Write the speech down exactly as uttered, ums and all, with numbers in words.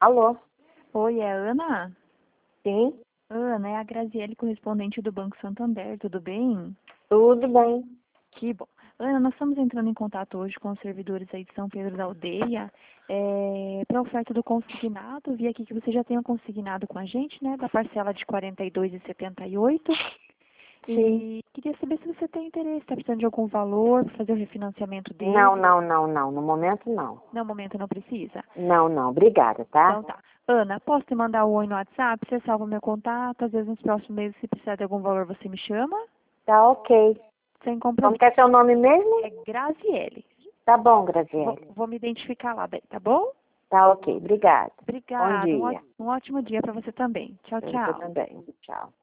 Alô? Oi, é a Ana? Sim, Ana, é a Graziele, correspondente do Banco Santander, tudo bem? tudo bem. Que bom. Ana, nós estamos entrando em contato hoje com os servidores aí de São Pedro da Aldeia é, para a oferta do consignado. Vi aqui que você já tem um consignado com a gente, né, da parcela de quarenta e dois reais e setenta e oito centavos. Sim. E queria saber se você tem interesse, está precisando de algum valor para fazer o refinanciamento Não, dele. não, não, não. No momento, não. No momento não precisa. Não, não. Obrigada, tá? Então tá. Ana, posso te mandar o oi no WhatsApp? Você salva meu contato. Às vezes nos próximos meses, se precisar de algum valor, você me chama. Tá ok. Sem Como compromisso. que é seu nome mesmo? É Graziele. Tá bom, Vou, Graziele. vou me identificar lá, bem, tá bom? Tá ok. Obrigada. Bom Obrigada. Um, ó- dia. um ótimo dia para você também. Tchau, Pra você tchau. também. Tchau.